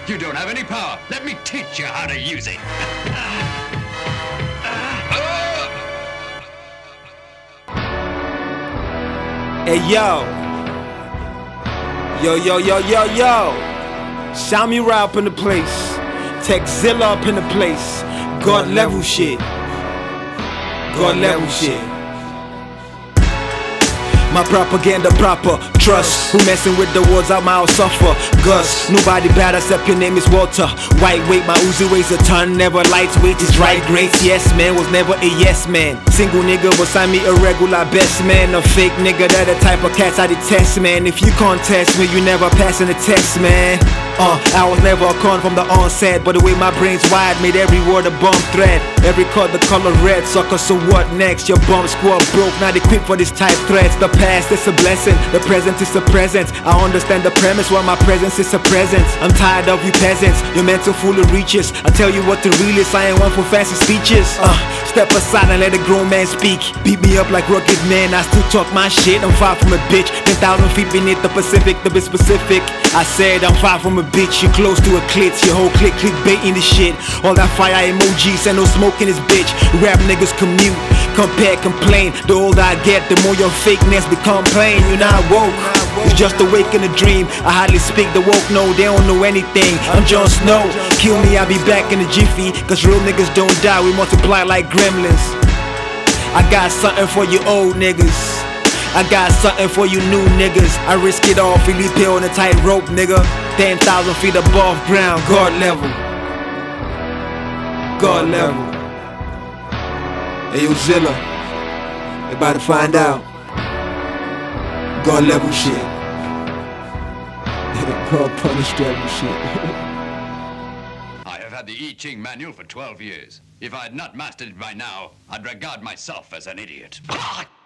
You don't have any power. Let me teach you how to use it. Hey yo, yo, Shami Ra up in the place, Techzilla up in the place, God level shit, God level shit. My propaganda proper, trust. Who messing with the words out my house suffer? Gus, nobody bad except your name is Walter. White weight, my Uzi weighs a ton. Never lightweight, it's right great. Yes man, was never a yes man. Single nigga will sign me a regular best man. A fake nigga, that the type of cats I detest man. If you contest me, you never passing the test man. I was never a con from the onset, but the way my brain's wired made every word a bomb threat. Every chord the color red, sucker, so what next? Your bomb squad broke, not equipped for this type threats. The past is a blessing, the present is a present. I understand the premise while my presence is a presence. I'm tired of you peasants, your mental full of reaches. I tell you what the real is, I ain't one for fancy speeches. Step aside and let a grown man speak. Beat me up like rugged man, I still talk my shit. I'm far from a bitch, 10,000 feet beneath the Pacific, to be specific. I said I'm far from a bitch, you close to a clit. Your whole clique clickbaiting this shit. All that fire emojis and no smoke in this bitch. Rap niggas commute, compare, complain. The older I get, the more your fakeness become plain. You're not woke, it's just awake in a dream. I hardly speak, the woke know they don't know anything. I'm Jon Snow, kill me, I'll be back in a jiffy. Cause real niggas don't die, we multiply like gremlins. I got something for you old niggas, I got something for you new niggas. I risk it all, Felipe on a tight rope, nigga. 10,000 feet above ground, God level, God level. Hey yo Zilla, they about to find out. God level shit. God punish level shit. I have had the I Ching manual for 12 years. If I had not mastered it by now, I'd regard myself as an idiot.